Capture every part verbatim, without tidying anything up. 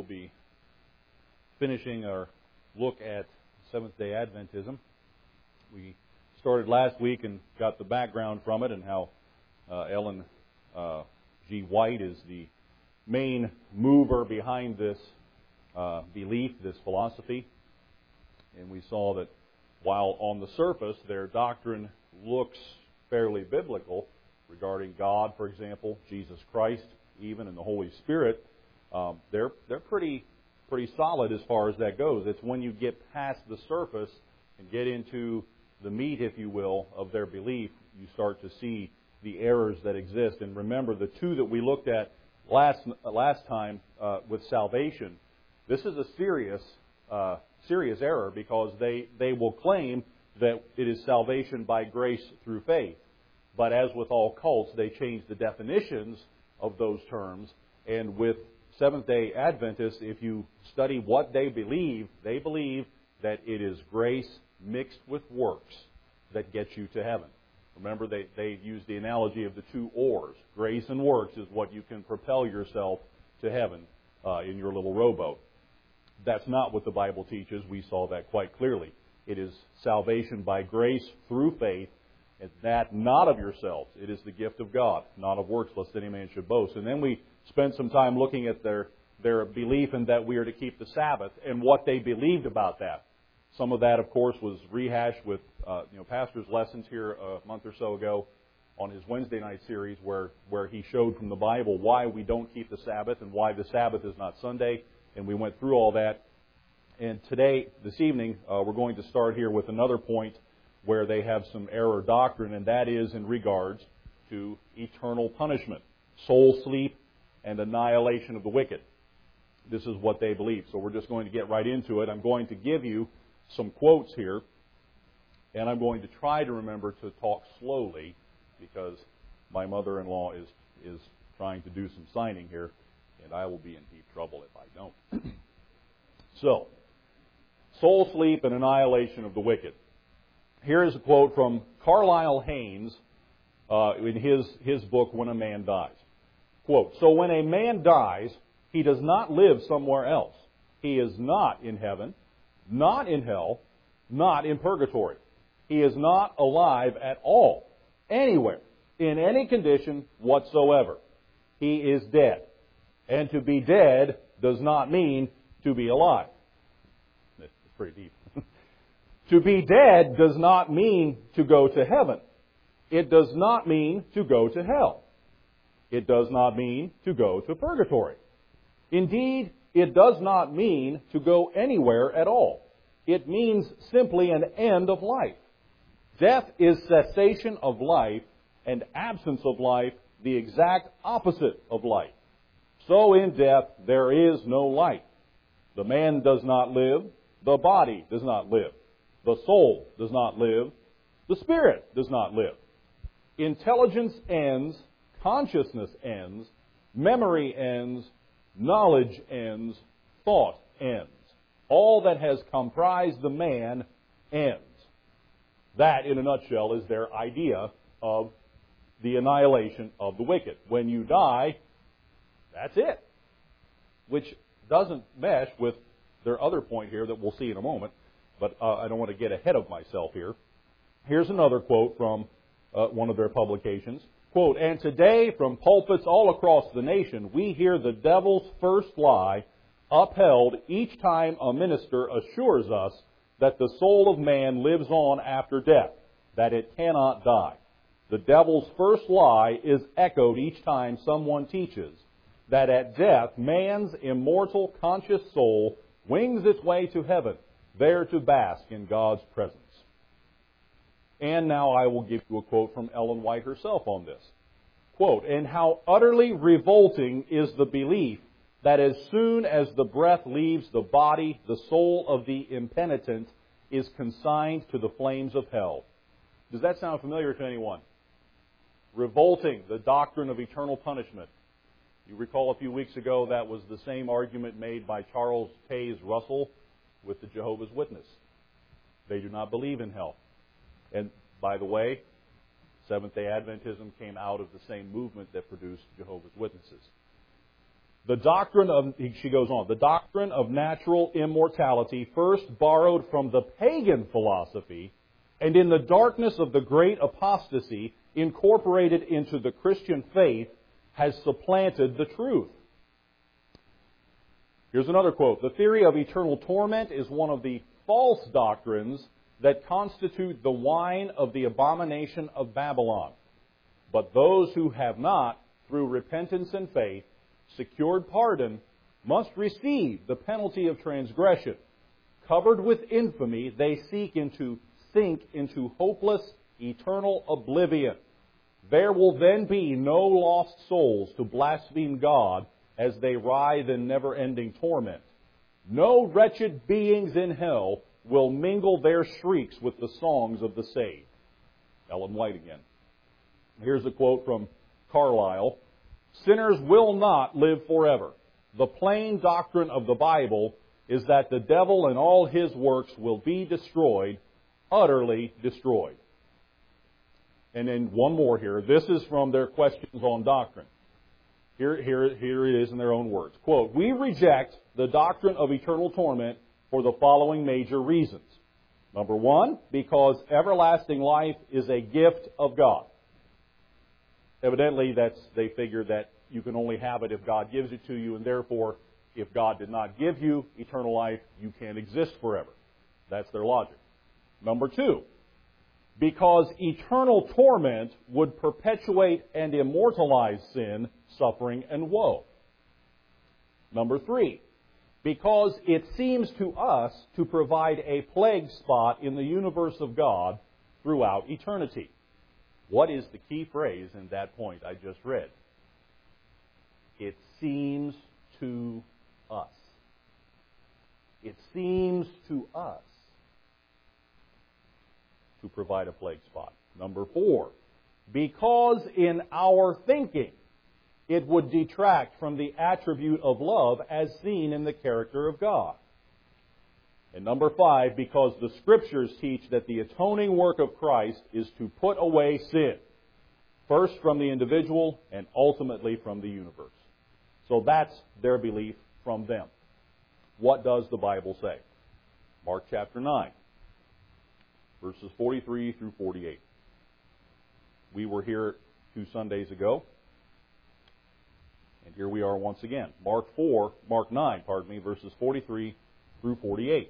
will be finishing our look at Seventh-day Adventism. We started last week and got the background from it and how uh, Ellen uh, G. White is the main mover behind this uh, belief, this philosophy. And we saw that while on the surface their doctrine looks fairly biblical regarding God, for example, Jesus Christ, even, and the Holy Spirit, um, they're they're pretty pretty solid as far as that goes. It's when you get past the surface and get into the meat, if you will, of their belief, you start to see the errors that exist. And remember, the two that we looked at last last time uh, with salvation, this is a serious uh, serious error because they, they will claim that it is salvation by grace through faith. But as with all cults, they change the definitions of those terms. And with Seventh-day Adventists, if you study what they believe, they believe that it is grace mixed with works that gets you to heaven. Remember, they, they use the analogy of the two oars. Grace and works is what you can propel yourself to heaven uh, in your little rowboat. That's not what the Bible teaches. We saw that quite clearly. It is salvation by grace through faith, and that not of yourselves. It is the gift of God, not of works, lest any man should boast. And then we spent some time looking at their, their belief in that we are to keep the Sabbath and what they believed about that. Some of that, of course, was rehashed with uh, you know Pastor's lessons here a month or so ago on his Wednesday night series where, where he showed from the Bible why we don't keep the Sabbath and why the Sabbath is not Sunday. And we went through all that. And today, this evening, uh, we're going to start here with another point where they have some error doctrine, and that is in regards to eternal punishment, soul sleep, and annihilation of the wicked. This is what they believe. So we're just going to get right into it. I'm going to give you some quotes here, and I'm going to try to remember to talk slowly because my mother-in-law is, is trying to do some signing here, and I will be in deep trouble if I don't. So, soul sleep and annihilation of the wicked. Here is a quote from Carlisle Haynes uh, in his, his book, When a Man Dies. Quote, "So when a man dies, he does not live somewhere else. He is not in heaven, not in hell, not in purgatory. He is not alive at all, anywhere, in any condition whatsoever. He is dead. And to be dead does not mean to be alive." It's pretty deep. To be dead does not mean to go to heaven. It does not mean to go to hell. It does not mean to go to purgatory. Indeed, it does not mean to go anywhere at all. It means simply an end of life. Death is cessation of life, and absence of life the exact opposite of life. So in death there is no life. The man does not live. The body does not live. The soul does not live. The spirit does not live. Intelligence ends. Consciousness ends. Memory ends. Knowledge ends. Thought ends. All that has comprised the man ends. That, in a nutshell, is their idea of the annihilation of the wicked. When you die, that's it. Which doesn't mesh with their other point here that we'll see in a moment, but uh, I don't want to get ahead of myself here. Here's another quote from uh, one of their publications. Quote, "And today from pulpits all across the nation, we hear the devil's first lie upheld each time a minister assures us that the soul of man lives on after death, that it cannot die. The devil's first lie is echoed each time someone teaches that at death man's immortal conscious soul wings its way to heaven, there to bask in God's presence." And now I will give you a quote from Ellen White herself on this. Quote, "And how utterly revolting is the belief that as soon as the breath leaves the body, the soul of the impenitent is consigned to the flames of hell." Does that sound familiar to anyone? Revolting, the doctrine of eternal punishment. You recall a few weeks ago that was the same argument made by Charles Taze Russell with the Jehovah's Witness. They do not believe in hell. And by the way, Seventh-day Adventism came out of the same movement that produced Jehovah's Witnesses. The doctrine of, she goes on, the doctrine of natural immortality, first borrowed from the pagan philosophy, and in the darkness of the great apostasy, incorporated into the Christian faith, has supplanted the truth. Here's another quote. The theory of eternal torment is one of the false doctrines that constitute the wine of the abomination of Babylon. But those who have not, through repentance and faith, secured pardon, must receive the penalty of transgression. Covered with infamy, they seek into, sink into hopeless, eternal oblivion. There will then be no lost souls to blaspheme God as they writhe in never-ending torment. No wretched beings in hell will mingle their shrieks with the songs of the saved. Ellen White again. Here's a quote from Carlyle. Sinners will not live forever. The plain doctrine of the Bible is that the devil and all his works will be destroyed, utterly destroyed. And then one more here. This is from their questions on doctrine. Here, here, here it is in their own words. Quote, we reject the doctrine of eternal torment for the following major reasons. Number one, because everlasting life is a gift of God. Evidently, that's they figure that you can only have it if God gives it to you, and therefore, if God did not give you eternal life, you can't exist forever. That's their logic. Number two, because eternal torment would perpetuate and immortalize sin, suffering, and woe. Number three, because it seems to us to provide a plague spot in the universe of God throughout eternity. What is the key phrase in that point I just read? It seems to us. It seems to us to provide a plague spot. Number four, because in our thinking it would detract from the attribute of love as seen in the character of God. And number five, because the Scriptures teach that the atoning work of Christ is to put away sin, first from the individual and ultimately from the universe. So that's their belief from them. What does the Bible say? Mark chapter nine, verses forty-three through forty-eight. We were here two Sundays ago, and here we are once again. Mark four, Mark nine, pardon me, verses forty-three through forty-eight.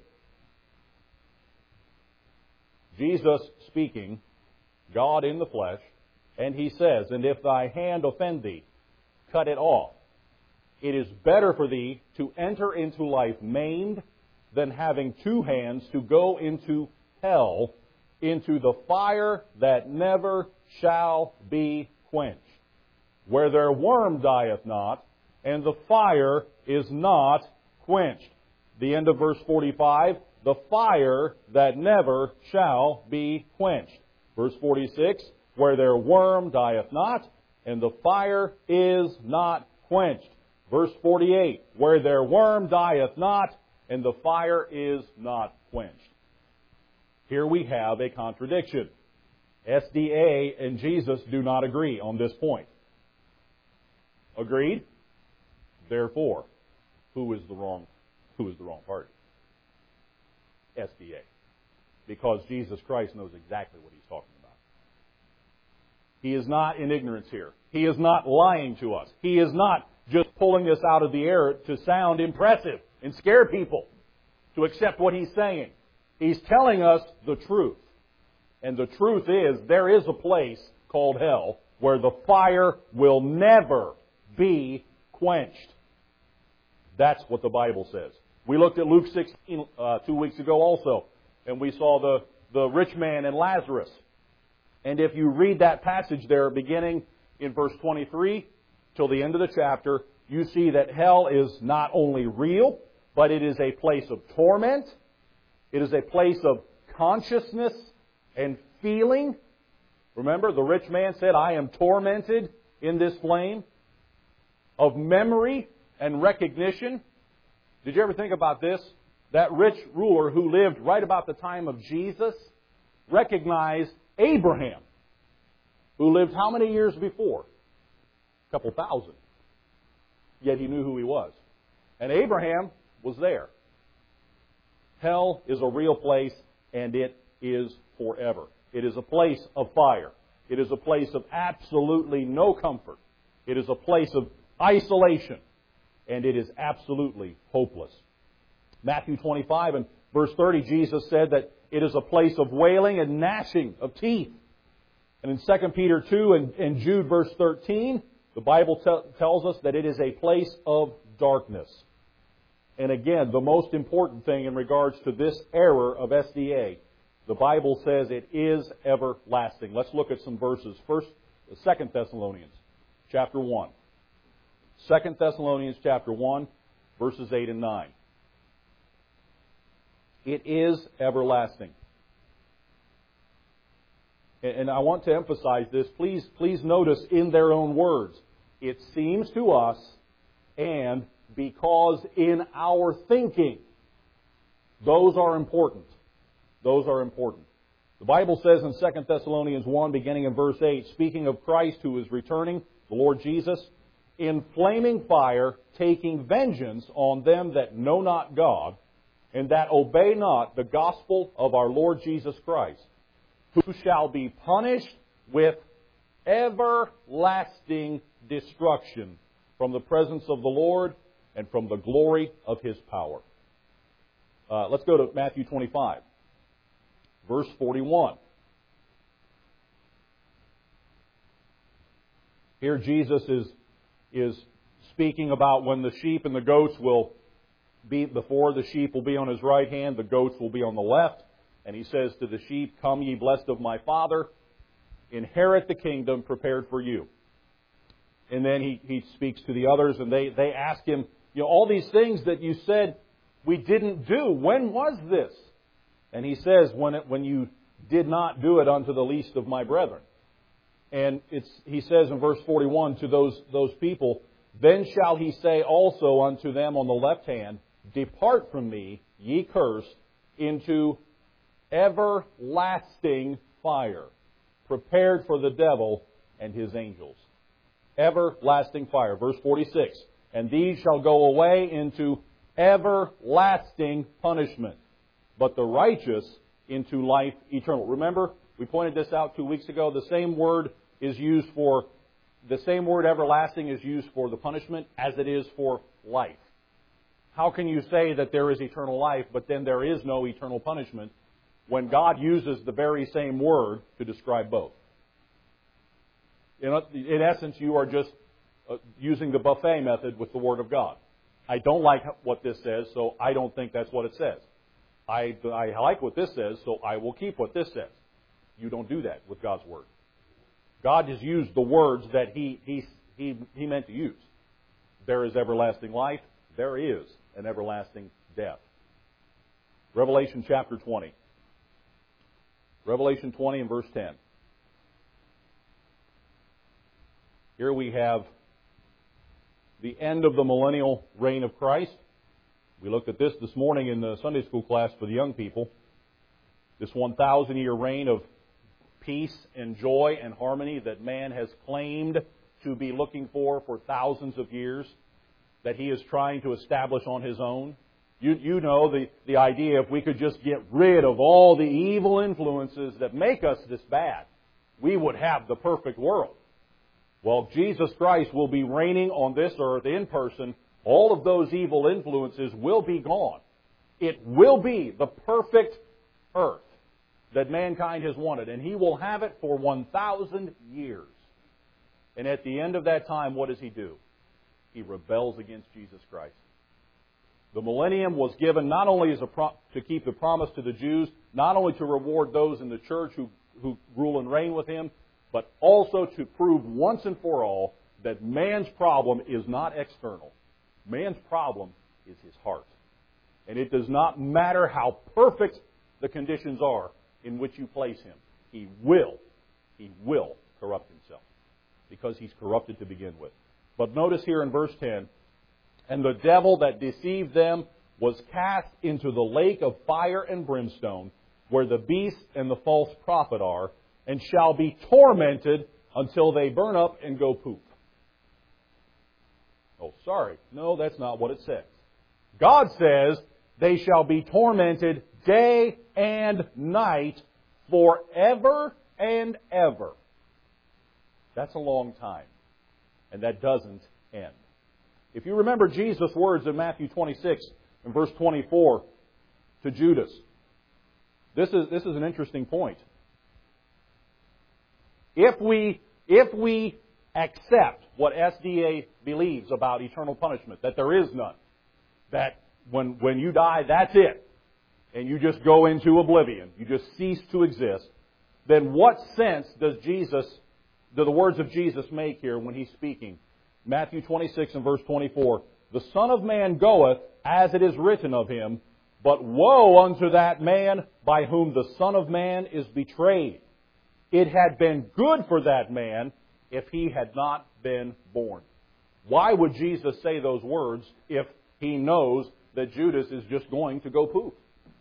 Jesus speaking, God in the flesh, and he says, and if thy hand offend thee, cut it off. It is better for thee to enter into life maimed than having two hands to go into hell, into the fire that never shall be quenched, where their worm dieth not, and the fire is not quenched. The end of verse forty-five, the fire that never shall be quenched. Verse forty-six, where their worm dieth not, and the fire is not quenched. Verse forty-eight, where their worm dieth not, and the fire is not quenched. Here we have a contradiction. S D A and Jesus do not agree on this point. Agreed? Therefore, who is the wrong, who is the wrong party? S D A. Because Jesus Christ knows exactly what he's talking about. He is not in ignorance here. He is not lying to us. He is not just pulling this out of the air to sound impressive and scare people to accept what he's saying. He's telling us the truth. And the truth is, there is a place called hell where the fire will never be quenched. That's what the Bible says. We looked at Luke sixteen uh, two weeks ago also, and we saw the, the rich man and Lazarus. And if you read that passage there, beginning in verse twenty-three till the end of the chapter, you see that hell is not only real, but it is a place of torment. It is a place of consciousness and feeling. Remember, the rich man said, I am tormented in this flame. Of memory and recognition. Did you ever think about this? That rich ruler who lived right about the time of Jesus recognized Abraham, who lived how many years before? A couple thousand. yet he knew who he was. And Abraham was there. Hell is a real place, and it is forever. It is a place of fire. It is a place of absolutely no comfort. It is a place of isolation, and it is absolutely hopeless. Matthew twenty-five and verse thirty, Jesus said that it is a place of wailing and gnashing of teeth. And in Second Peter two and, and Jude verse thirteen, the Bible te- tells us that it is a place of darkness. And again, the most important thing in regards to this error of S D A, the Bible says it is everlasting. Let's look at some verses. First, Second Thessalonians chapter one. Second Thessalonians chapter one, verses eight and nine. It is everlasting. And I want to emphasize this. Please, please notice in their own words. It seems to us, and because in our thinking. Those are important. Those are important. The Bible says in Second Thessalonians one, beginning in verse eight, speaking of Christ who is returning, the Lord Jesus, in flaming fire, taking vengeance on them that know not God, and that obey not the gospel of our Lord Jesus Christ, who shall be punished with everlasting destruction from the presence of the Lord and from the glory of His power. Uh, let's go to Matthew twenty-five, verse forty-one. Here Jesus is, is speaking about when the sheep and the goats will be, before the sheep will be on His right hand, the goats will be on the left. And He says to the sheep, come ye blessed of my Father, inherit the kingdom prepared for you. And then he, he speaks to the others, and they, they ask Him, you know, all these things that you said we didn't do, when was this? And He says, when it, when you did not do it unto the least of my brethren. And it's, He says in verse forty-one to those, those people, then shall He say also unto them on the left hand, depart from me, ye cursed, into everlasting fire, prepared for the devil and his angels. Everlasting fire. Verse forty-six. And these shall go away into everlasting punishment, but the righteous into life eternal. Remember, we pointed this out two weeks ago. The same word is used for, the same word everlasting is used for the punishment as it is for life. How can you say that there is eternal life, but then there is no eternal punishment, when God uses the very same word to describe both? In, in essence, you are just uh, using the buffet method with the Word of God. I don't like what this says, so I don't think that's what it says. I, I like what this says, so I will keep what this says. You don't do that with God's Word. God has used the words that He, he, he, he meant to use. There is everlasting life. There is an everlasting death. Revelation chapter twenty. Revelation twenty and verse ten. Here we have the end of the millennial reign of Christ. We looked at this this morning in the Sunday school class for the young people. This one thousand year reign of peace and joy and harmony that man has claimed to be looking for for thousands of years, that he is trying to establish on his own. You, you know the, the idea, if we could just get rid of all the evil influences that make us this bad, we would have the perfect world. Well, Jesus Christ will be reigning on this earth in person. All of those evil influences will be gone. It will be the perfect earth that mankind has wanted. And He will have it for one thousand years. And at the end of that time, what does He do? He rebels against Jesus Christ. The millennium was given not only as a pro- to keep the promise to the Jews, not only to reward those in the church who, who rule and reign with Him, but also to prove once and for all that man's problem is not external. Man's problem is his heart. And it does not matter how perfect the conditions are in which you place him. He will, he will corrupt himself, because he's corrupted to begin with. But notice here in verse ten, and the devil that deceived them was cast into the lake of fire and brimstone, where the beast and the false prophet are, and shall be tormented until they burn up and go poop. Oh, sorry. No, that's not what it says. God says they shall be tormented day and night forever and ever. That's a long time. And that doesn't end. If you remember Jesus' words in Matthew twenty-six and verse twenty-four to Judas, this is, this is an interesting point. If we, if we accept what S D A believes about eternal punishment, that there is none, that when, when you die, that's it, and you just go into oblivion, you just cease to exist, then what sense does Jesus, do the words of Jesus make here when He's speaking? Matthew twenty-six and verse twenty-four, the Son of Man goeth as it is written of Him, but woe unto that man by whom the Son of Man is betrayed. It had been good for that man if he had not been born. Why would Jesus say those words if He knows that Judas is just going to go poof?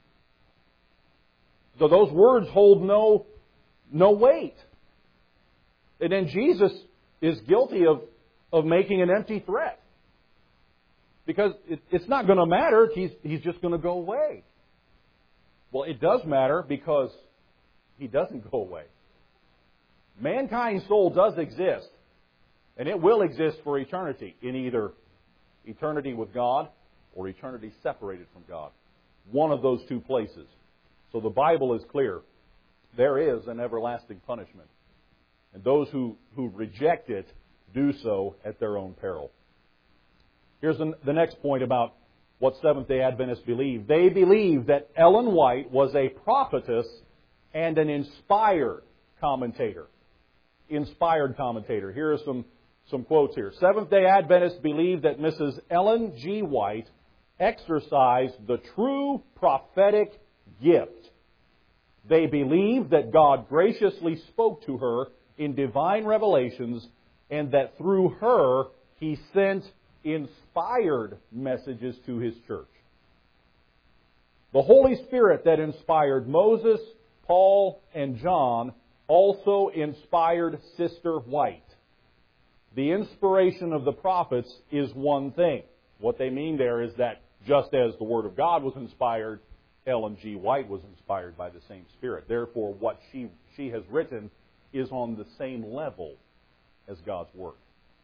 So those words hold no, no weight. And then Jesus is guilty of, of making an empty threat. Because it, it's not going to matter. He's, he's just going to go away. Well, it does matter because He doesn't go away. Mankind's soul does exist. And it will exist for eternity, in either eternity with God or eternity separated from God. One of those two places. So the Bible is clear. There is an everlasting punishment. And those who, who reject it do so at their own peril. Here's the, the next point about what Seventh-day Adventists believe. They believe that Ellen White was a prophetess and an inspired commentator. Inspired commentator. Here are some, some quotes here. Seventh-day Adventists believe that Missus Ellen G. White exercised the true prophetic gift. They believe that God graciously spoke to her in divine revelations and that through her He sent inspired messages to His church. The Holy Spirit that inspired Moses, Paul, and John also inspired Sister White. The inspiration of the prophets is one thing. What they mean there is that just as the Word of God was inspired, Ellen G. White was inspired by the same Spirit. Therefore, what she, she has written is on the same level as God's Word.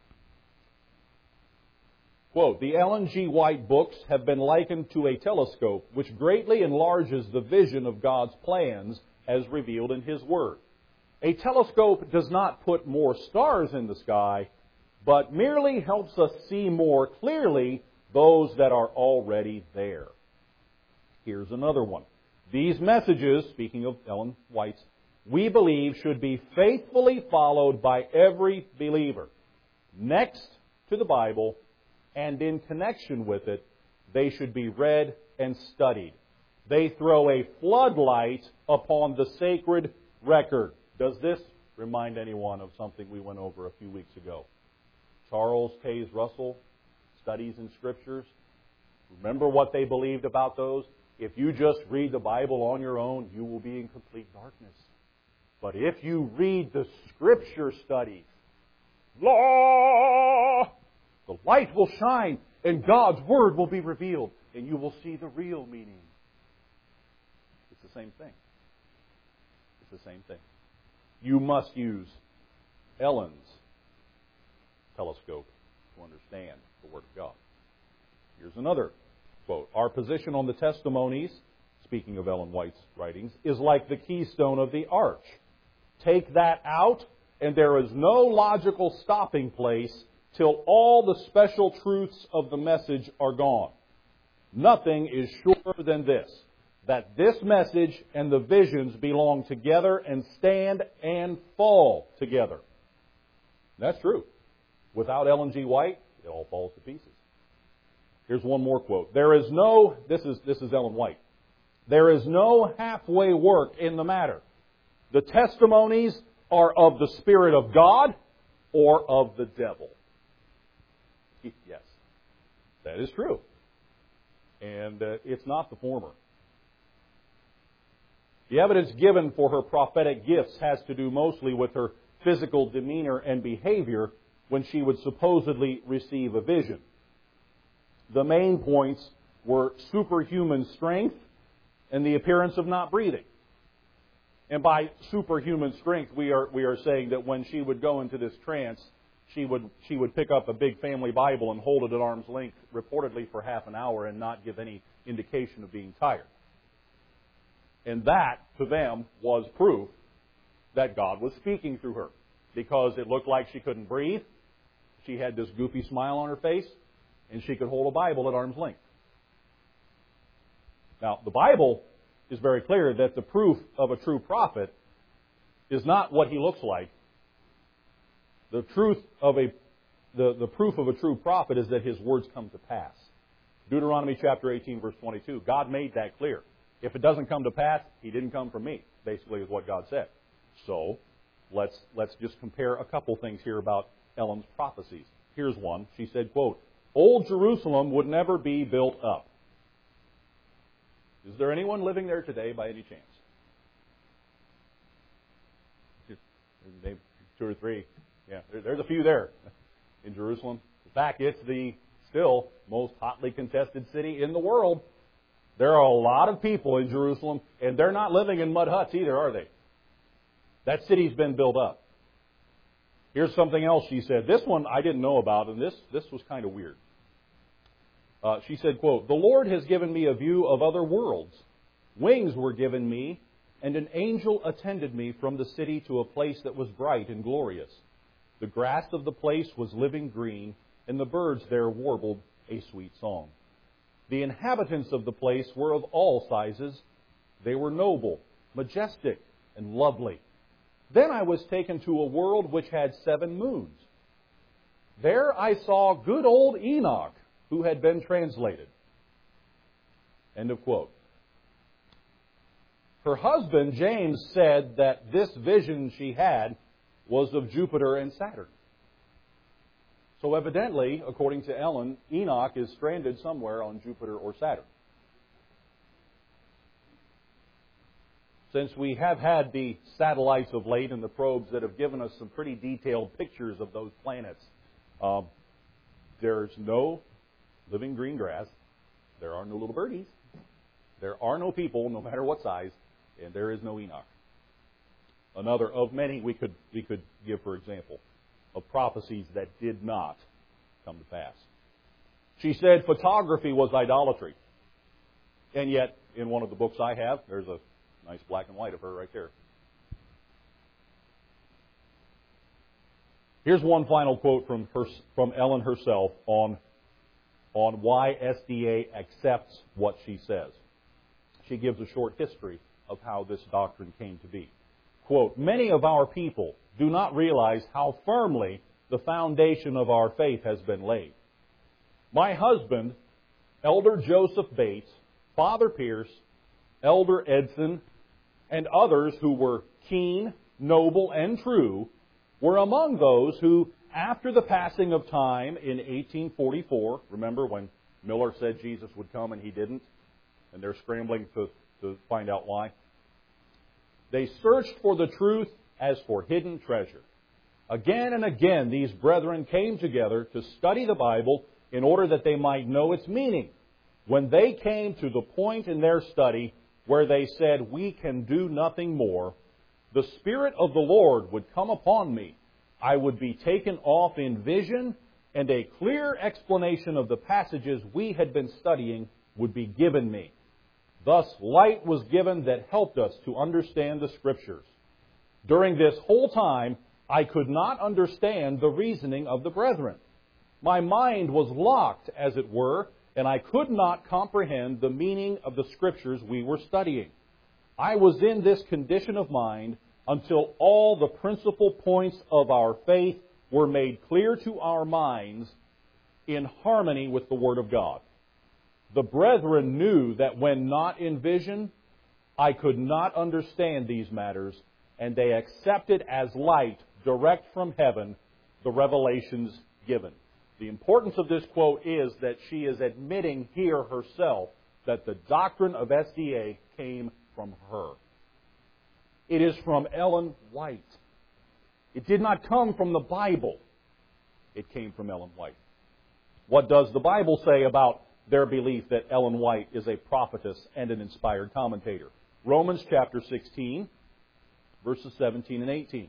Quote, the Ellen G. White books have been likened to a telescope which greatly enlarges the vision of God's plans as revealed in His Word. A telescope does not put more stars in the sky, but merely helps us see more clearly those that are already there. Here's another one. These messages, speaking of Ellen White's, we believe should be faithfully followed by every believer. Next to the Bible, and in connection with it, they should be read and studied. They throw a floodlight upon the sacred record. Does this remind anyone of something we went over a few weeks ago? Charles Taze Russell, Studies in Scriptures. Remember what they believed about those? If you just read the Bible on your own, you will be in complete darkness. But if you read the Scripture studies, law, the light will shine and God's Word will be revealed and you will see the real meaning. It's the same thing. It's the same thing. You must use Ellen's telescope to understand the Word of God. Here's another quote. Our position on the testimonies, speaking of Ellen White's writings, is like the keystone of the arch. Take that out, and there is no logical stopping place till all the special truths of the message are gone. Nothing is surer than this, that this message and the visions belong together and stand and fall together. That's true. Without Ellen G. White, it all falls to pieces. Here's one more quote. There is no, this is, this is Ellen White, there is no halfway work in the matter. The testimonies are of the Spirit of God or of the devil. Yes, that is true. And uh, it's not the former. The evidence given for her prophetic gifts has to do mostly with her physical demeanor and behavior when she would supposedly receive a vision. the main points were superhuman strength and the appearance of not breathing. And by superhuman strength, we are we are saying that when she would go into this trance, she would she would pick up a big family Bible and hold it at arm's length, reportedly for half an hour, and not give any indication of being tired. And that, to them, was proof that God was speaking through her, because it looked like she couldn't breathe. She had this goofy smile on her face, and she could hold a Bible at arm's length. Now, the Bible is very clear that the proof of a true prophet is not what he looks like. The truth of a the, the proof of a true prophet is that his words come to pass. Deuteronomy chapter eighteen, verse twenty-two. God made that clear. If it doesn't come to pass, he didn't come from me, basically is what God said. So, let's let's just compare a couple things here about Ellen's prophecies. Here's one. She said, quote, "Old Jerusalem would never be built up." Is there anyone living there today by any chance? Maybe two or three. Yeah, there's a few there in Jerusalem. In fact, it's the still most hotly contested city in the world. There are a lot of people in Jerusalem, and they're not living in mud huts either, are they? That city's been built up. Here's something else she said. This one I didn't know about, and this, this was kind of weird. Uh, she said, quote, "The Lord has given me a view of other worlds. Wings were given me, and an angel attended me from the city to a place that was bright and glorious. The grass of the place was living green, and the birds there warbled a sweet song. The inhabitants of the place were of all sizes. They were noble, majestic, and lovely. Then I was taken to a world which had seven moons. There I saw good old Enoch, who had been translated." End of quote. Her husband, James, said that this vision she had was of Jupiter and Saturn. So evidently, according to Ellen, Enoch is stranded somewhere on Jupiter or Saturn. Since we have had the satellites of late and the probes that have given us some pretty detailed pictures of those planets, um, there's no living green grass. There are no little birdies. There are no people, no matter what size, and there is no Enoch. Another of many we could we could give, for example, of prophecies that did not come to pass. She said photography was idolatry. And yet, in one of the books I have, there's a nice black and white of her right there. Here's one final quote from her, from Ellen herself on, on why S D A accepts what she says. She gives a short history of how this doctrine came to be. Quote, "Many of our people do not realize how firmly the foundation of our faith has been laid. My husband, Elder Joseph Bates, Father Pierce, Elder Edson, and others who were keen, noble, and true were among those who, after the passing of time in eighteen forty-four, remember when Miller said Jesus would come and he didn't, and they're scrambling to, to find out why, they searched for the truth as for hidden treasure. Again and again, these brethren came together to study the Bible in order that they might know its meaning. When they came to the point in their study where they said, 'We can do nothing more,' the Spirit of the Lord would come upon me. I would be taken off in vision, and a clear explanation of the passages we had been studying would be given me. Thus, light was given that helped us to understand the Scriptures. During this whole time, I could not understand the reasoning of the brethren. My mind was locked, as it were, and I could not comprehend the meaning of the Scriptures we were studying. I was in this condition of mind until all the principal points of our faith were made clear to our minds in harmony with the Word of God. The brethren knew that when not in vision, I could not understand these matters, and they accepted as light direct from heaven the revelations given." The importance of this quote is that she is admitting here herself that the doctrine of S D A came from her. It is from Ellen White. It did not come from the Bible. It came from Ellen White. What does the Bible say about their belief that Ellen White is a prophetess and an inspired commentator? Romans chapter sixteen, verses seventeen and eighteen.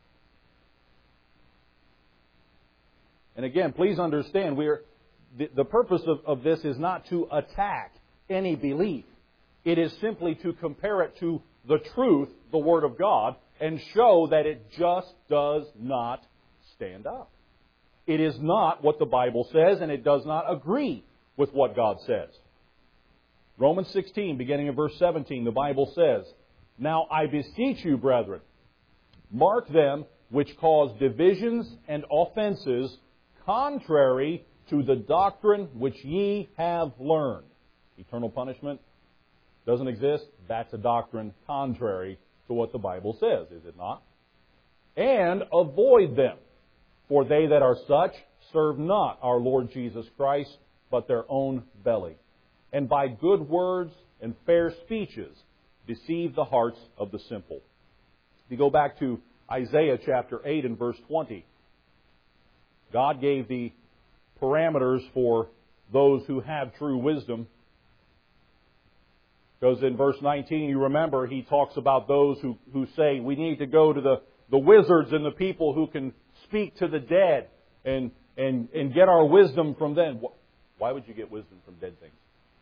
And again, please understand, we are, the, the purpose of, of this is not to attack any belief. It is simply to compare it to the truth, the Word of God, and show that it just does not stand up. It is not what the Bible says, and it does not agree with what God says. Romans sixteen, beginning of verse seventeen, the Bible says, "Now I beseech you, brethren, mark them which cause divisions and offenses contrary to the doctrine which ye have learned." Eternal punishment doesn't exist. That's a doctrine contrary to what the Bible says, is it not? "And avoid them, for they that are such serve not our Lord Jesus Christ, but their own belly. And by good words and fair speeches deceive the hearts of the simple." If you go back to Isaiah chapter eight and verse twenty, God gave the parameters for those who have true wisdom. Because in verse nineteen, you remember, he talks about those who, who say, we need to go to the, the wizards and the people who can speak to the dead and, and, and get our wisdom from them. Why would you get wisdom from dead things?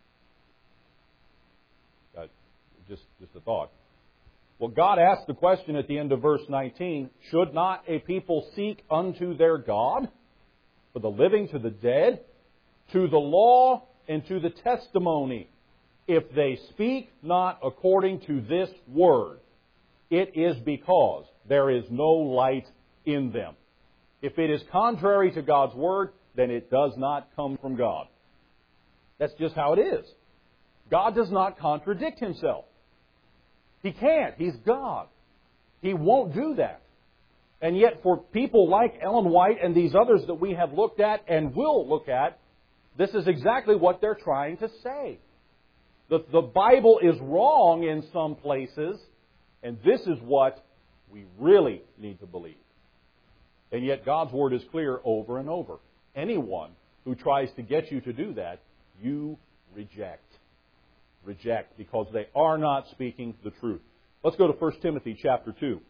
Uh, just, just a thought. Well, God asked the question at the end of verse nineteen, should not a people seek unto their God, for the living to the dead, to the law and to the testimony? If they speak not according to this word, it is because there is no light in them. If it is contrary to God's word, then it does not come from God. That's just how it is. God does not contradict Himself. He can't. He's God. He won't do that. And yet for people like Ellen White and these others that we have looked at and will look at, this is exactly what they're trying to say. The, the Bible is wrong in some places, and this is what we really need to believe. And yet God's Word is clear over and over. Anyone who tries to get you to do that, you reject. Reject, because they are not speaking the truth. Let's go to First Timothy chapter two.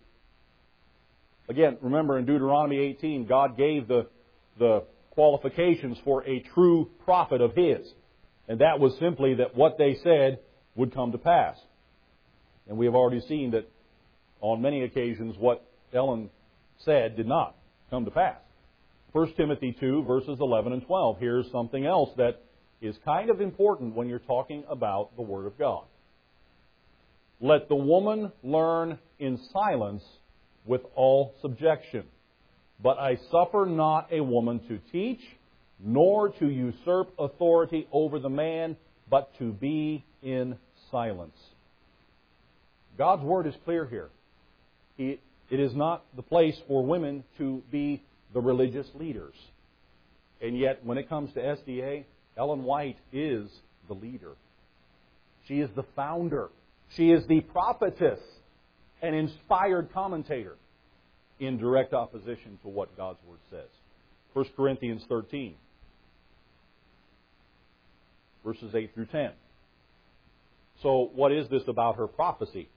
Again, remember in Deuteronomy eighteen, God gave the, the qualifications for a true prophet of His. And that was simply that what they said would come to pass. And we have already seen that on many occasions what Ellen said did not come to pass. First Timothy two, verses eleven and twelve. Here's something else that is kind of important when you're talking about the Word of God. "Let the woman learn in silence with all subjection. But I suffer not a woman to teach, nor to usurp authority over the man, but to be in silence." God's Word is clear here. It, it is not the place for women to be the religious leaders. And yet, when it comes to S D A, Ellen White is the leader. She is the founder. She is the prophetess, an inspired commentator, in direct opposition to what God's Word says. First Corinthians thirteen, verses eight through ten. So, what is this about her prophecy?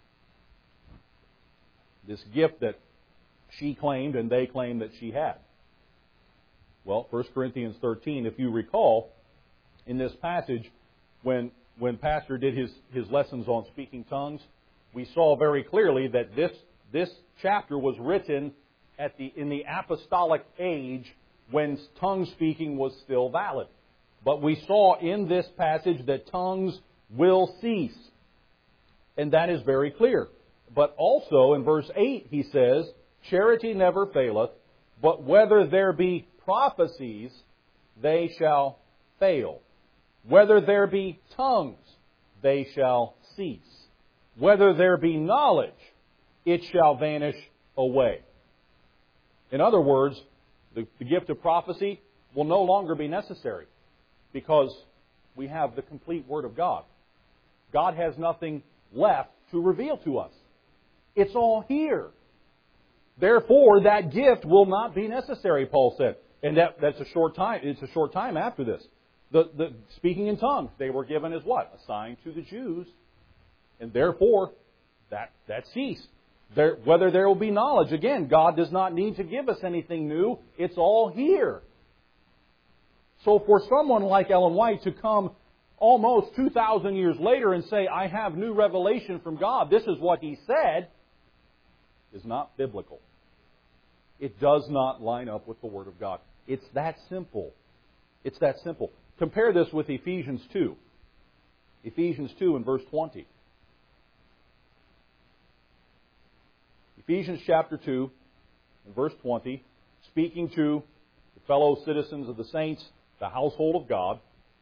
This gift that she claimed and they claimed that she had. Well, First Corinthians thirteen, if you recall, in this passage, when when Pastor did his, his lessons on speaking tongues, we saw very clearly that this this chapter was written at the in the apostolic age when tongue speaking was still valid. But we saw in this passage that tongues will cease. And that is very clear. But also in verse eight he says, "Charity never faileth, but whether there be prophecies, they shall fail. Whether there be tongues, they shall cease. Whether there be knowledge, it shall vanish away." In other words, the, the gift of prophecy will no longer be necessary because we have the complete Word of God. God has nothing left to reveal to us. It's all here. Therefore, that gift will not be necessary, Paul said. And that, that's a short time. It's a short time after this. The, the speaking in tongues, they were given as what? A sign to the Jews. And therefore, that, that ceased. There, whether there will be knowledge, again, God does not need to give us anything new. It's all here. So for someone like Ellen White to come almost two thousand years later and say, I have new revelation from God, this is what He said, is not biblical. It does not line up with the Word of God. It's that simple. It's that simple. Compare this with Ephesians two. Ephesians two and verse twenty. Ephesians chapter two and verse twenty, speaking to the fellow citizens of the saints, the household of God.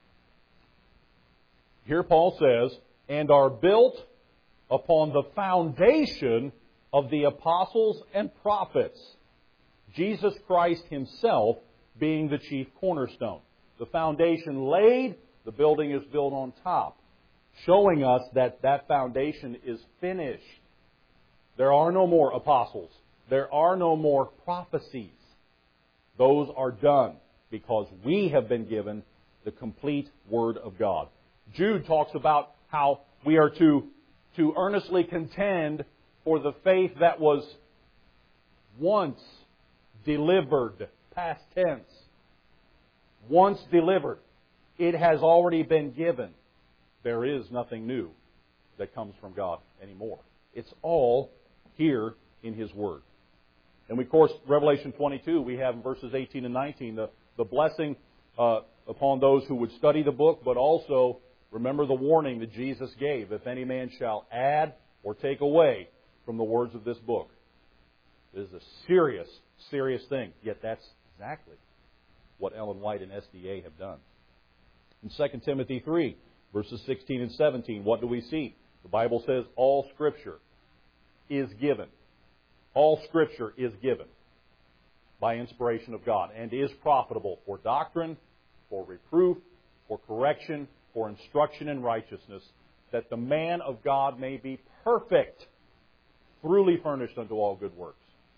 Here Paul says, and are built upon the foundation of the apostles and prophets, Jesus Christ Himself being the chief cornerstone. The foundation laid, the building is built on top, showing us that that foundation is finished. There are no more apostles. There are no more prophecies. Those are done because we have been given the complete Word of God. Jude talks about how we are to, to earnestly contend for the faith that was once delivered, past tense. Once delivered. It has already been given. There is nothing new that comes from God anymore. It's all here in His Word. And we, of course, Revelation twenty-two, we have in verses eighteen and nineteen, the, the blessing uh, upon those who would study the book, but also remember the warning that Jesus gave, if any man shall add or take away from the words of this book. It is a serious, serious thing. Yet that's exactly what Ellen White and S D A have done. In Second Timothy three, verses sixteen and seventeen, what do we see? The Bible says all Scripture is given. All Scripture is given by inspiration of God and is profitable for doctrine, for reproof, for correction, for instruction in righteousness, that the man of God may be perfect, truly furnished unto all good works.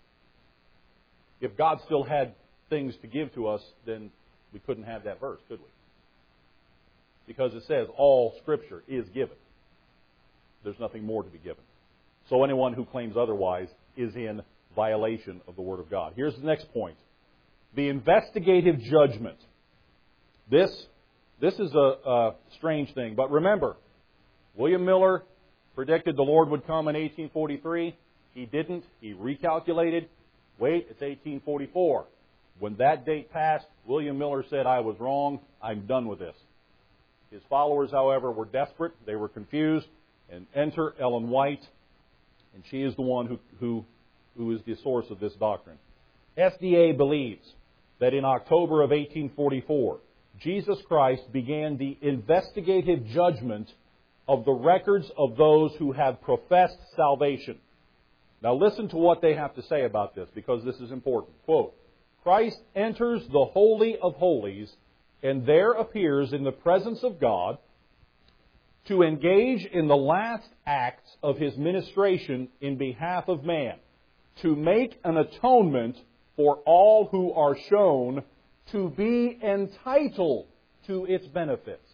If God still had things to give to us, then we couldn't have that verse, could we? Because it says all Scripture is given. There's nothing more to be given. So anyone who claims otherwise is in violation of the Word of God. Here's the next point. The investigative judgment. This, this is a, a strange thing. But remember, William Miller predicted the Lord would come in eighteen forty-three. He didn't. He recalculated. Wait, it's eighteen forty-four. When that date passed, William Miller said, I was wrong. I'm done with this. His followers, however, were desperate. They were confused. And enter Ellen White. And she is the one who, who, who is the source of this doctrine. S D A believes that in October of eighteen forty-four, Jesus Christ began the investigative judgment of the records of those who have professed salvation. Now listen to what they have to say about this, because this is important. Quote, Christ enters the Holy of Holies and there appears in the presence of God to engage in the last acts of His ministration in behalf of man, to make an atonement for all who are shown to be entitled to its benefits.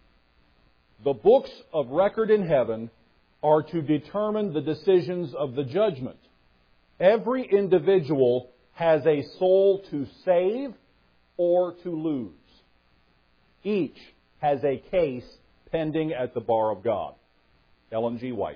The books of record in heaven are to determine the decisions of the judgment. Every individual has a soul to save or to lose. Each has a case pending at the bar of God. Ellen G. White.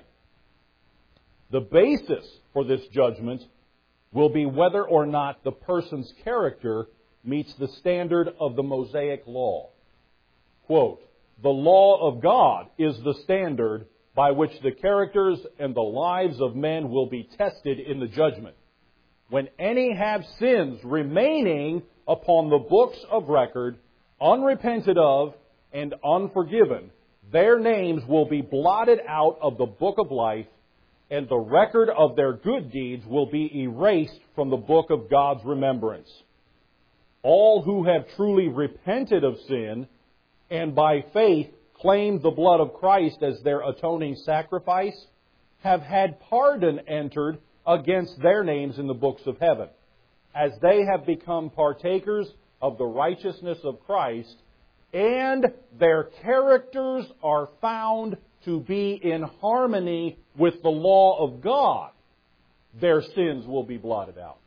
The basis for this judgment will be whether or not the person's character meets the standard of the Mosaic law. Quote, the law of God is the standard by which the characters and the lives of men will be tested in the judgment. When any have sins remaining upon the books of record, unrepented of and unforgiven, their names will be blotted out of the book of life, and the record of their good deeds will be erased from the book of God's remembrance. All who have truly repented of sin and by faith claimed the blood of Christ as their atoning sacrifice have had pardon entered against their names in the books of heaven, as they have become partakers of the righteousness of Christ, and their characters are found to be in harmony with the law of God, their sins will be blotted out.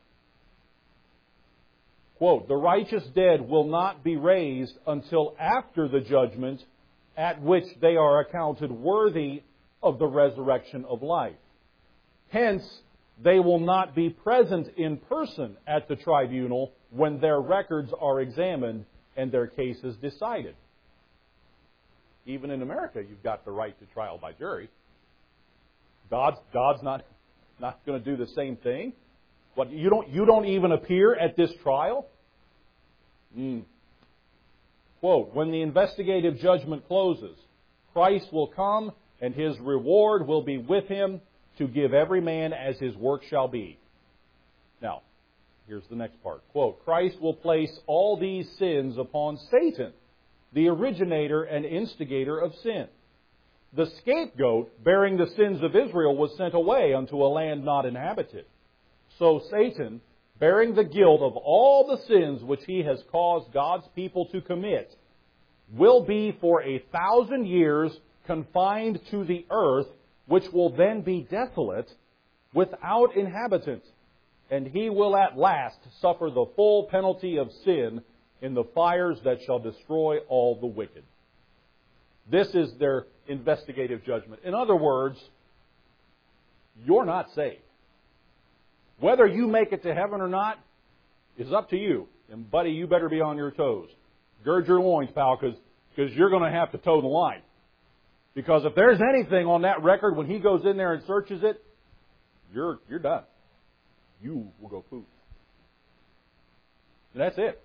Quote, the righteous dead will not be raised until after the judgment at which they are accounted worthy of the resurrection of life. Hence, they will not be present in person at the tribunal when their records are examined and their cases decided. Even in America, you've got the right to trial by jury. God's, God's not, not going to do the same thing. What, you don't, you don't even appear at this trial? Mm. Quote, when the investigative judgment closes, Christ will come and His reward will be with Him to give every man as his work shall be. Now, here's the next part. Quote, Christ will place all these sins upon Satan, the originator and instigator of sin. The scapegoat bearing the sins of Israel was sent away unto a land not inhabited. So Satan, bearing the guilt of all the sins which he has caused God's people to commit, will be for a thousand years confined to the earth, which will then be desolate, without inhabitant. And he will at last suffer the full penalty of sin in the fires that shall destroy all the wicked. This is their investigative judgment. In other words, you're not saved. Whether you make it to heaven or not is up to you. And buddy, you better be on your toes. Gird your loins, pal, because you're going to have to toe the line. Because if there's anything on that record when he goes in there and searches it, you're you're done. You will go poof. And that's it.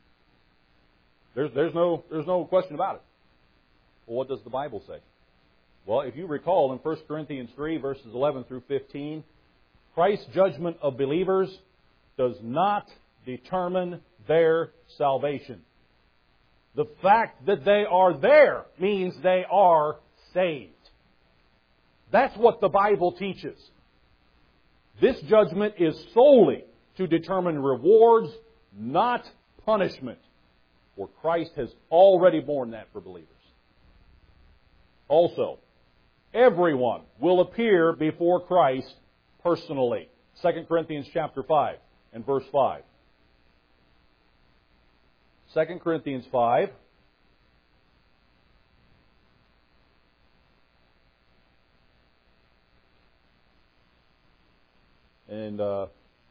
There's there's no there's no question about it. Well, what does the Bible say? Well, if you recall in First Corinthians three, verses eleven through fifteen, Christ's judgment of believers does not determine their salvation. The fact that they are there means they are saved. That's what the Bible teaches. This judgment is solely to determine rewards, not punishment. For Christ has already borne that for believers. Also, everyone will appear before Christ personally. Second Corinthians chapter five and verse five. Second Corinthians five. And uh,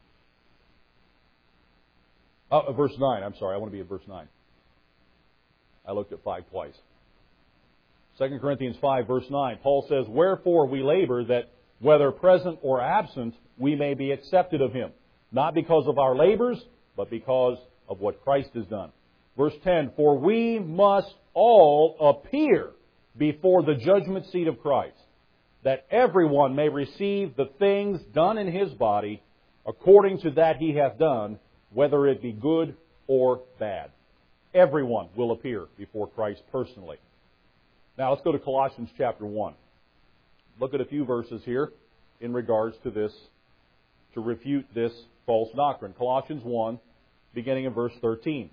oh, verse nine. I'm sorry, I want to be at verse nine. I looked at five twice. Second Corinthians five, verse nine. Paul says, wherefore we labor that whether present or absent, we may be accepted of Him. Not because of our labors, but because of what Christ has done. Verse ten, for we must all appear before the judgment seat of Christ, that everyone may receive the things done in his body according to that he hath done, whether it be good or bad. Everyone will appear before Christ personally. Now let's go to Colossians chapter one. Look at a few verses here in regards to this, to refute this false doctrine. Colossians one, beginning in verse thirteen.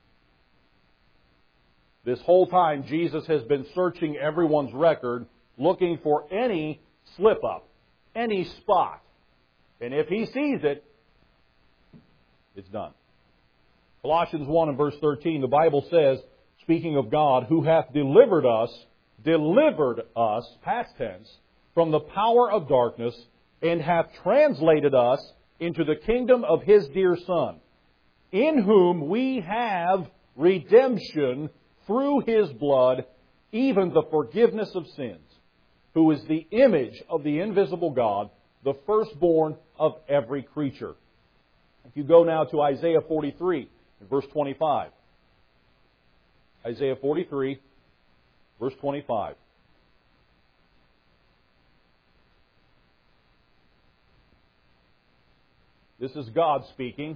This whole time, Jesus has been searching everyone's record, looking for any slip-up, any spot. And if He sees it, it's done. Colossians one and verse thirteen, the Bible says, speaking of God, who hath delivered us, delivered us, past tense, from the power of darkness, and hath translated us into the kingdom of His dear Son, in whom we have redemption through His blood, even the forgiveness of sins, who is the image of the invisible God, the firstborn of every creature. If you go now to Isaiah forty-three, verse twenty-five. Isaiah forty-three, verse twenty-five. This is God speaking.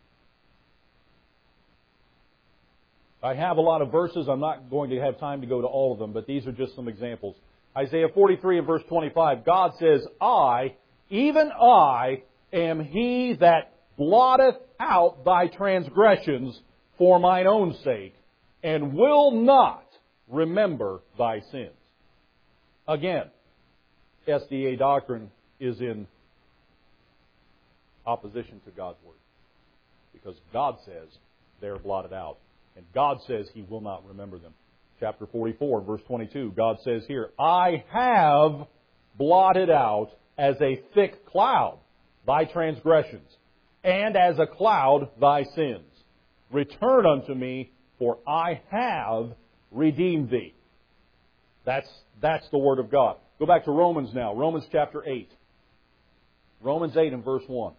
I have a lot of verses. I'm not going to have time to go to all of them, but these are just some examples. Isaiah forty-three and verse twenty-five, God says, I, even I, am He that blotteth out thy transgressions for mine own sake, and will not remember thy sins. Again, S D A doctrine is in opposition to God's Word. Because God says they're blotted out. And God says He will not remember them. Chapter forty-four, verse twenty-two, God says here, I have blotted out as a thick cloud thy transgressions, and as a cloud thy sins. Return unto me, for I have redeemed thee. That's, that's the Word of God. Go back to Romans now. Romans chapter eight. Romans eight and verse one.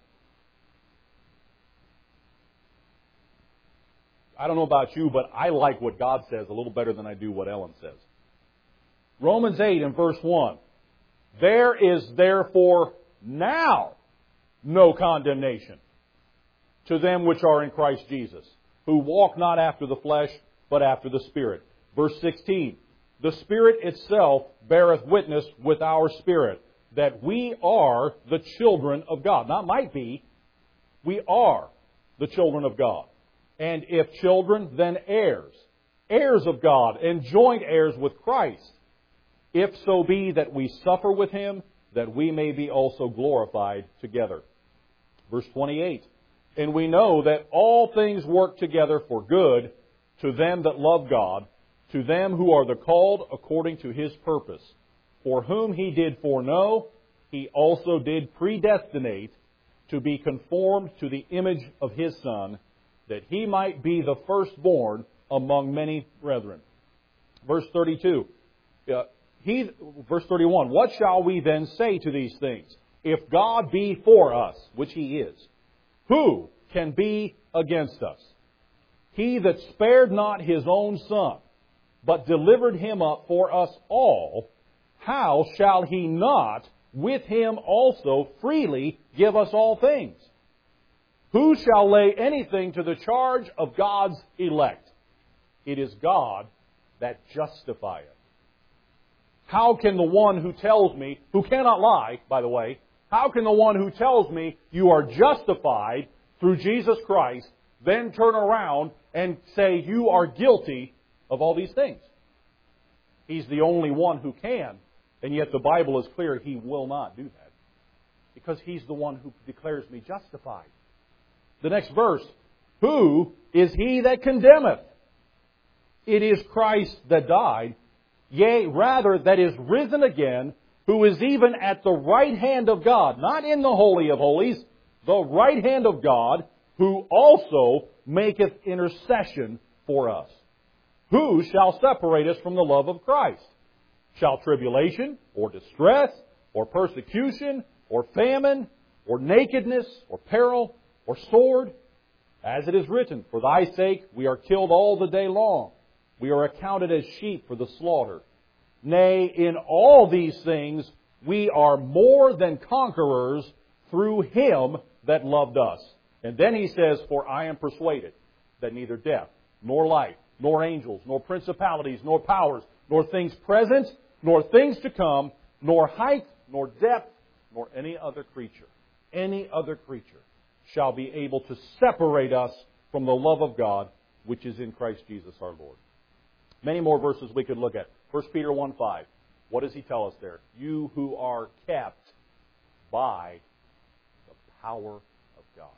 I don't know about you, but I like what God says a little better than I do what Ellen says. Romans eight and verse one. There is therefore now no condemnation to them which are in Christ Jesus, who walk not after the flesh, but after the Spirit. Verse sixteen. The Spirit itself beareth witness with our spirit that we are the children of God. Not might be, we are the children of God. And if children, then heirs, heirs of God, and joint heirs with Christ, if so be that we suffer with Him, that we may be also glorified together. Verse twenty-eight, and we know that all things work together for good to them that love God, to them who are the called according to His purpose, for whom He did foreknow, He also did predestinate to be conformed to the image of His Son, that He might be the firstborn among many brethren. Verse thirty-two. Uh, he, verse thirty-one. What shall we then say to these things? If God be for us, which He is, who can be against us? He that spared not His own Son, but delivered Him up for us all, how shall He not with Him also freely give us all things? Who shall lay anything to the charge of God's elect? It is God that justifieth. How can the one who tells me, who cannot lie, by the way, how can the one who tells me you are justified through Jesus Christ then turn around and say you are guilty of all these things? He's the only one who can, and yet the Bible is clear He will not do that. Because He's the one who declares me justified. The next verse, who is he that condemneth? It is Christ that died, yea, rather that is risen again, who is even at the right hand of God, not in the Holy of Holies, the right hand of God, who also maketh intercession for us. Who shall separate us from the love of Christ? Shall tribulation, or distress, or persecution, or famine, or nakedness, or peril, or sword? As it is written, for thy sake we are killed all the day long. We are accounted as sheep for the slaughter. Nay, in all these things we are more than conquerors through Him that loved us. And then he says, for I am persuaded that neither death, nor life, nor angels, nor principalities, nor powers, nor things present, nor things to come, nor height, nor depth, nor any other creature, any other creature shall be able to separate us from the love of God, which is in Christ Jesus our Lord. Many more verses we could look at. First Peter one five. What does he tell us there? You who are kept by the power of God.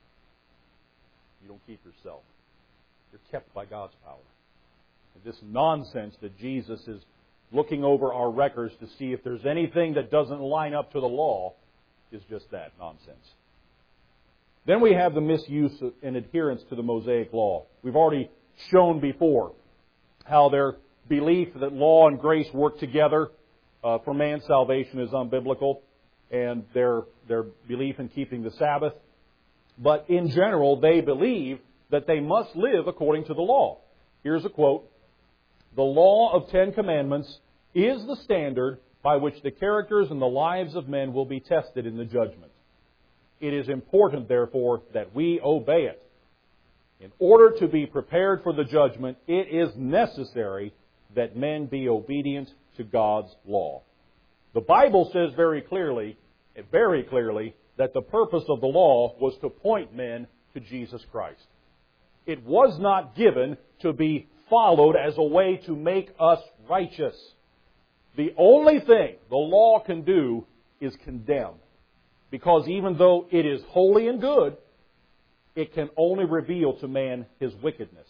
You don't keep yourself. You're kept by God's power. And this nonsense that Jesus is looking over our records to see if there's anything that doesn't line up to the law is just that, nonsense. Then we have the misuse and adherence to the Mosaic law. We've already shown before how their belief that law and grace work together uh, for man's salvation is unbiblical, and their their belief in keeping the Sabbath. But in general, they believe that they must live according to the law. Here's a quote. The law of Ten Commandments is the standard by which the characters and the lives of men will be tested in the judgment. It is important, therefore, that we obey it. In order to be prepared for the judgment, it is necessary that men be obedient to God's law. The Bible says very clearly, very clearly, that the purpose of the law was to point men to Jesus Christ. It was not given to be followed as a way to make us righteous. The only thing the law can do is condemn. Because even though it is holy and good, it can only reveal to man his wickedness.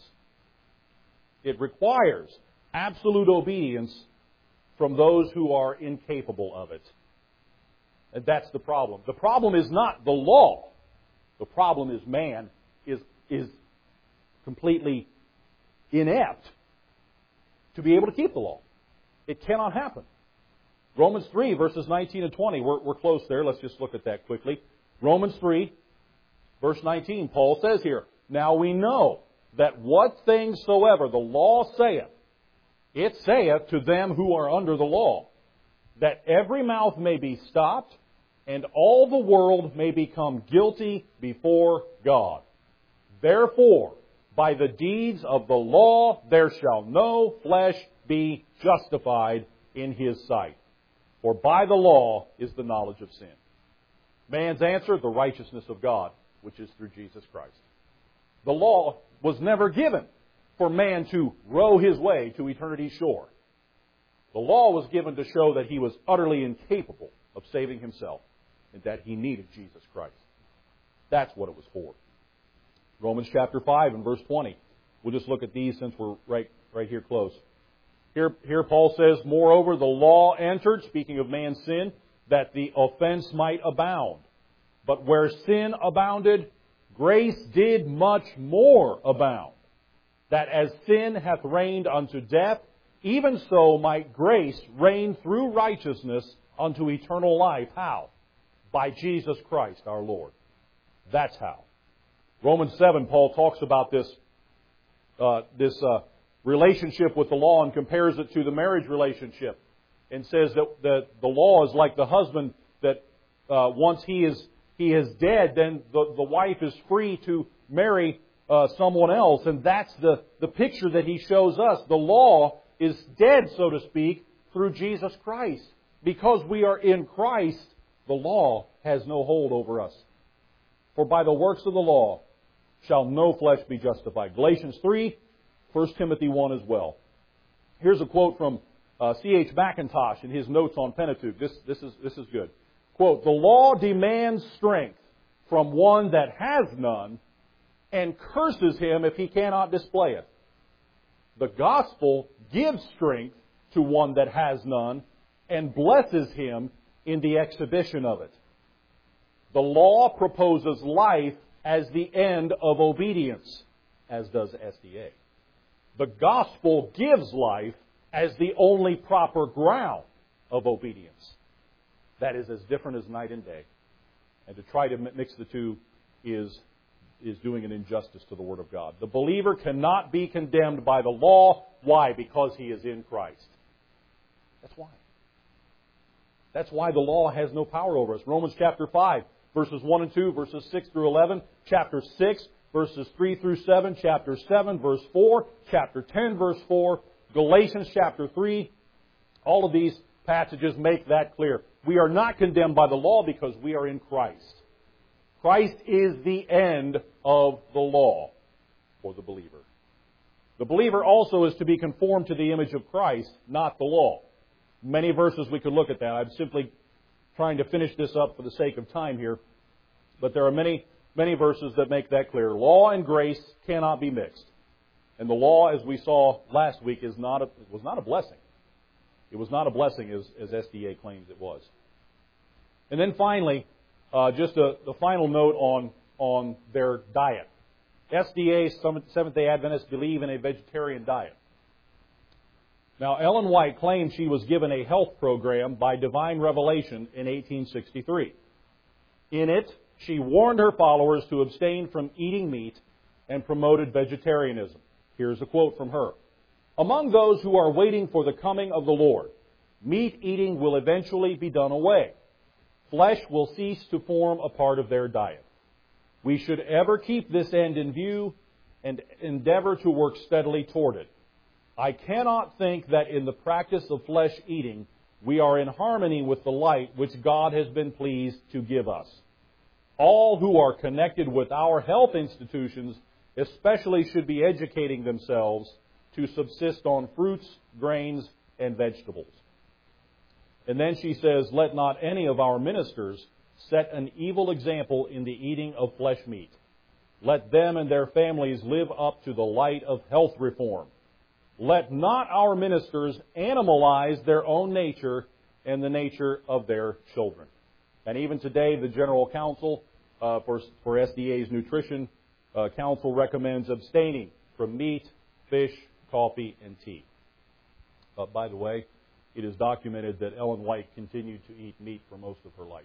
It requires absolute obedience from those who are incapable of it. And that's the problem. The problem is not the law. The problem is man is, is completely inept to be able to keep the law. It cannot happen. Romans three, verses nineteen and twenty. We're, we're close there. Let's just look at that quickly. Romans three, verse nineteen. Paul says here, "Now we know that what things soever the law saith, it saith to them who are under the law, that every mouth may be stopped, and all the world may become guilty before God. Therefore, by the deeds of the law there shall no flesh be justified in his sight. For by the law is the knowledge of sin." Man's answer, the righteousness of God, which is through Jesus Christ. The law was never given for man to row his way to eternity's shore. The law was given to show that he was utterly incapable of saving himself and that he needed Jesus Christ. That's what it was for. Romans chapter five and verse twenty. We'll just look at these since we're right, right here close. Here, here Paul says, "Moreover, the law entered," speaking of man's sin, "that the offense might abound. But where sin abounded, grace did much more abound. That as sin hath reigned unto death, even so might grace reign through righteousness unto eternal life." How? By Jesus Christ our Lord. That's how. Romans seven, Paul talks about this, uh, this uh, relationship with the law and compares it to the marriage relationship, and says that the, the law is like the husband that uh, once he is he is dead, then the, the wife is free to marry uh, someone else. And that's the, the picture that he shows us. The law is dead, so to speak, through Jesus Christ. Because we are in Christ, the law has no hold over us. For by the works of the law shall no flesh be justified. Galatians three, First Timothy one as well. Here's a quote from uh, C H Mackintosh in his notes on Pentateuch. This, this, is, this is good. Quote, "The law demands strength from one that has none and curses him if he cannot display it. The gospel gives strength to one that has none and blesses him in the exhibition of it. The law proposes life as the end of obedience, as does S D A. The gospel gives life as the only proper ground of obedience." That is as different as night and day. And to try to mix the two is, is doing an injustice to the Word of God. The believer cannot be condemned by the law. Why? Because he is in Christ. That's why. That's why the law has no power over us. Romans chapter five, verses one and two, verses six through eleven, chapter six, verses three through seven, chapter seven, verse four, chapter ten, verse four, Galatians chapter three. All of these passages make that clear. We are not condemned by the law because we are in Christ. Christ is the end of the law for the believer. The believer also is to be conformed to the image of Christ, not the law. Many verses we could look at that. I'm simply trying to finish this up for the sake of time here. But there are many, many verses that make that clear. Law and grace cannot be mixed. And the law, as we saw last week, is not a, was not a blessing. It was not a blessing as, as S D A claims it was. And then finally, uh, just a, the final note on, on their diet. S D A, Seventh-day Adventists, believe in a vegetarian diet. Now, Ellen White claims she was given a health program by divine revelation in eighteen sixty-three. In it, she warned her followers to abstain from eating meat and promoted vegetarianism. Here's a quote from her. "Among those who are waiting for the coming of the Lord, meat eating will eventually be done away. Flesh will cease to form a part of their diet. We should ever keep this end in view and endeavor to work steadily toward it. I cannot think that in the practice of flesh eating we are in harmony with the light which God has been pleased to give us. All who are connected with our health institutions especially should be educating themselves to subsist on fruits, grains, and vegetables. And then she says, let not any of our ministers set an evil example in the eating of flesh meat. Let them and their families live up to the light of health reform. Let not our ministers animalize their own nature and the nature of their children. And even today, the General Council uh, for, for S D A's Nutrition uh, Council recommends abstaining from meat, fish, coffee, and tea. Uh, by the way, it is documented that Ellen White continued to eat meat for most of her life.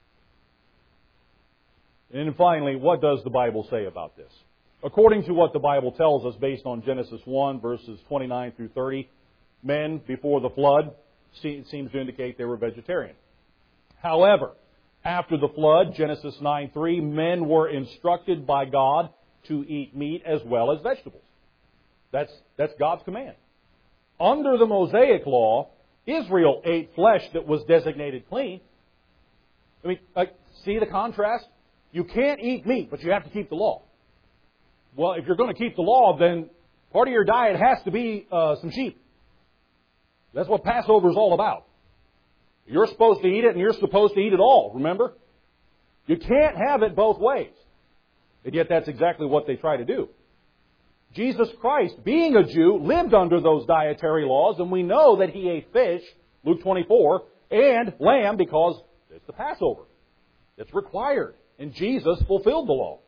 And finally, what does the Bible say about this? According to what the Bible tells us based on Genesis one, verses twenty-nine through thirty, men before the flood seems to indicate they were vegetarian. However, after the flood, Genesis nine three, men were instructed by God to eat meat as well as vegetables. That's, that's God's command. Under the Mosaic law, Israel ate flesh that was designated clean. I mean, like, see the contrast? You can't eat meat, but you have to keep the law. Well, if you're going to keep the law, then part of your diet has to be uh, some sheep. That's what Passover is all about. You're supposed to eat it, and you're supposed to eat it all, remember? You can't have it both ways. And yet that's exactly what they try to do. Jesus Christ, being a Jew, lived under those dietary laws, and we know that He ate fish, Luke twenty-four, and lamb because it's the Passover. It's required, and Jesus fulfilled the law.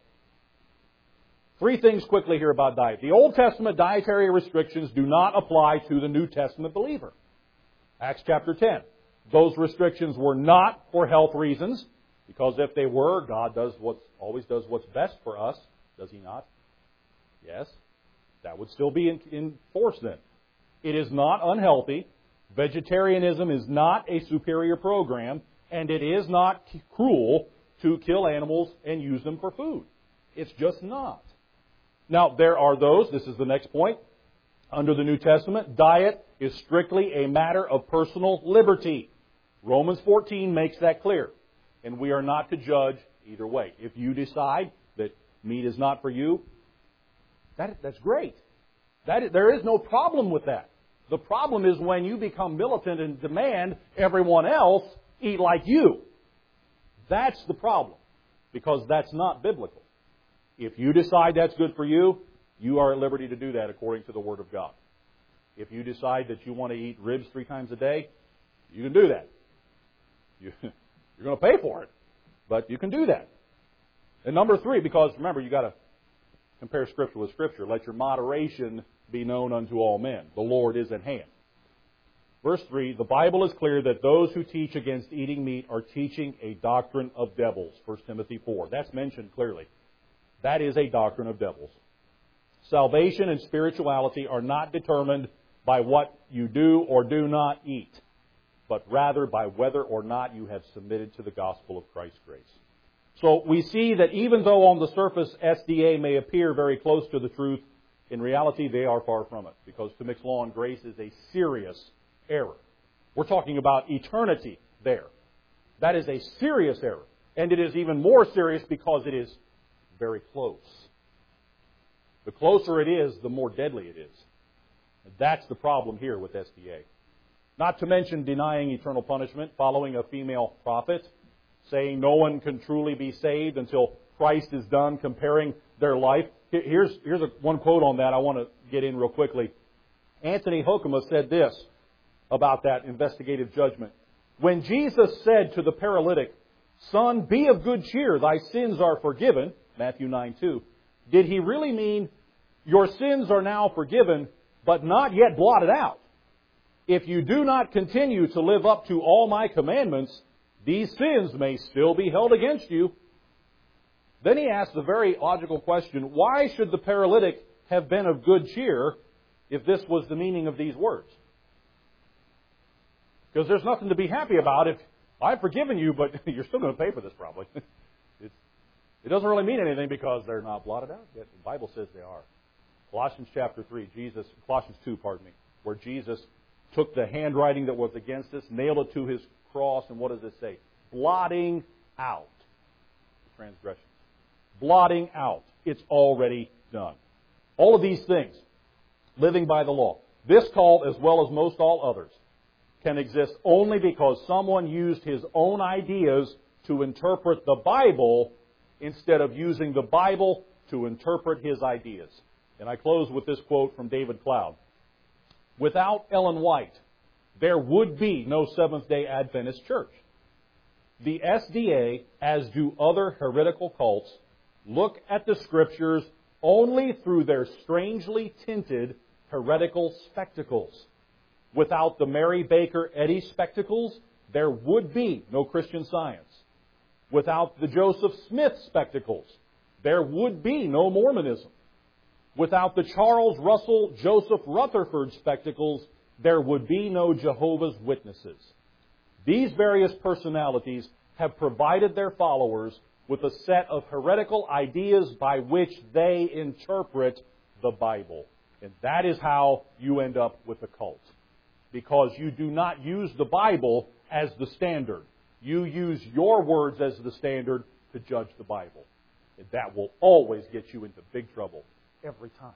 Three things quickly here about diet. The Old Testament dietary restrictions do not apply to the New Testament believer. Acts chapter ten. Those restrictions were not for health reasons, because if they were, God does what's, always does what's best for us. Does He not? Yes. That would still be in, in force then. It is not unhealthy. Vegetarianism is not a superior program, and it is not cruel to kill animals and use them for food. It's just not. Now, there are those, this is the next point, under the New Testament, diet is strictly a matter of personal liberty. Romans fourteen makes that clear. And we are not to judge either way. If you decide that meat is not for you, that, that's great. That, there is no problem with that. The problem is when you become militant and demand everyone else eat like you. That's the problem, because that's not biblical. If you decide that's good for you, you are at liberty to do that according to the Word of God. If you decide that you want to eat ribs three times a day, you can do that. You, you're going to pay for it, but you can do that. And number three, because remember, you've got to compare Scripture with Scripture. Let your moderation be known unto all men. The Lord is at hand. Verse three, the Bible is clear that those who teach against eating meat are teaching a doctrine of devils. First Timothy four. That's mentioned clearly. That is a doctrine of devils. Salvation and spirituality are not determined by what you do or do not eat, but rather by whether or not you have submitted to the gospel of Christ's grace. So we see that even though on the surface S D A may appear very close to the truth, in reality they are far from it, because to mix law and grace is a serious error. We're talking about eternity there. That is a serious error. And it is even more serious because it is very close. The closer it is, the more deadly it is. And that's the problem here with S D A. Not to mention denying eternal punishment, following a female prophet, saying no one can truly be saved until Christ is done, comparing their life. Here's, here's a, one quote on that I want to get in real quickly. Anthony Hoekema said this about that investigative judgment. When Jesus said to the paralytic, "Son, be of good cheer, thy sins are forgiven," Matthew nine two, did He really mean, your sins are now forgiven, but not yet blotted out? If you do not continue to live up to all my commandments, these sins may still be held against you. Then he asked the very logical question, why should the paralytic have been of good cheer if this was the meaning of these words? Because there's nothing to be happy about if I've forgiven you, but you're still going to pay for this probably. It's, it doesn't really mean anything because they're not blotted out yet. The Bible says they are. Colossians chapter three, Jesus, Colossians two, pardon me, where Jesus took the handwriting that was against us, nailed it to His cross, and what does it say? Blotting out the transgression. Blotting out. It's already done. All of these things, living by the law, this cult as well as most all others, can exist only because someone used his own ideas to interpret the Bible instead of using the Bible to interpret his ideas. And I close with this quote from David Cloud. Without Ellen White, there would be no Seventh-day Adventist church. The S D A, as do other heretical cults, look at the Scriptures only through their strangely tinted heretical spectacles. Without the Mary Baker Eddy spectacles, there would be no Christian Science. Without the Joseph Smith spectacles, there would be no Mormonism. Without the Charles Russell Joseph Rutherford spectacles, there would be no Jehovah's Witnesses. These various personalities have provided their followers with a set of heretical ideas by which they interpret the Bible. And that is how you end up with a cult. Because you do not use the Bible as the standard. You use your words as the standard to judge the Bible. And that will always get you into big trouble. Every time.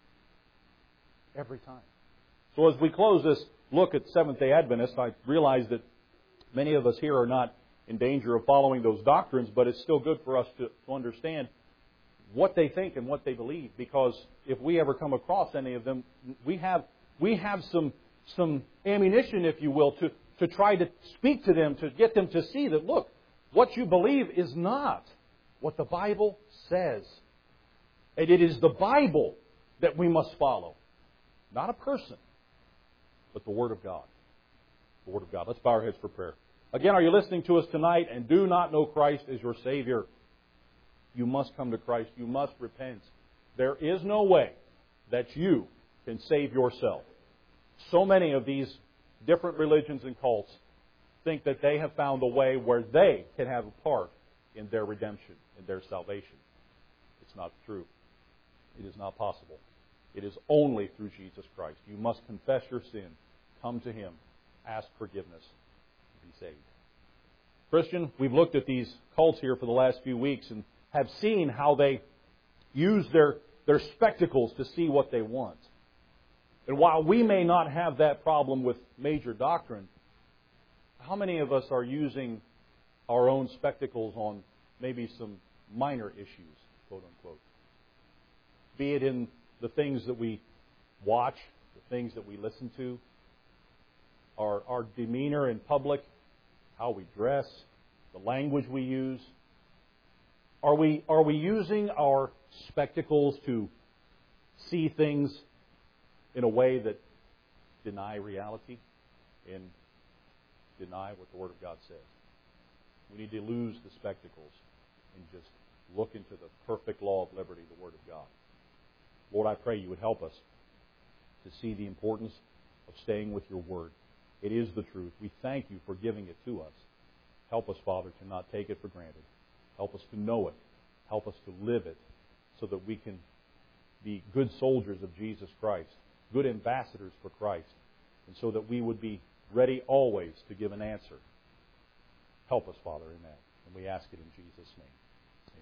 Every time. So as we close this look at Seventh-day Adventists, I realize that many of us here are not in danger of following those doctrines, but it's still good for us to, to understand what they think and what they believe. Because if we ever come across any of them, we have we have some some ammunition, if you will, to, to try to speak to them, to get them to see that, look, what you believe is not what the Bible says. And it is the Bible that we must follow. Not a person, but the Word of God. The Word of God. Let's bow our heads for prayer. Again, are you listening to us tonight and do not know Christ as your Savior? You must come to Christ. You must repent. There is no way that you can save yourself. So many of these different religions and cults think that they have found a way where they can have a part in their redemption, in their salvation. It's not true. It is not possible. It is only through Jesus Christ. You must confess your sin, come to Him, ask forgiveness, and be saved. Christian, we've looked at these cults here for the last few weeks and have seen how they use their, their spectacles to see what they want. And while we may not have that problem with major doctrine, how many of us are using our own spectacles on maybe some minor issues, quote unquote? Be it in the things that we watch, the things that we listen to, our, our demeanor in public, how we dress, the language we use. Are we, are we using our spectacles to see things in a way that deny reality and deny what the Word of God says? We need to lose the spectacles and just look into the perfect law of liberty, the Word of God. Lord, I pray you would help us to see the importance of staying with your Word. It is the truth. We thank you for giving it to us. Help us, Father, to not take it for granted. Help us to know it. Help us to live it so that we can be good soldiers of Jesus Christ, good ambassadors for Christ, and so that we would be ready always to give an answer. Help us, Father, in that. And we ask it in Jesus' name.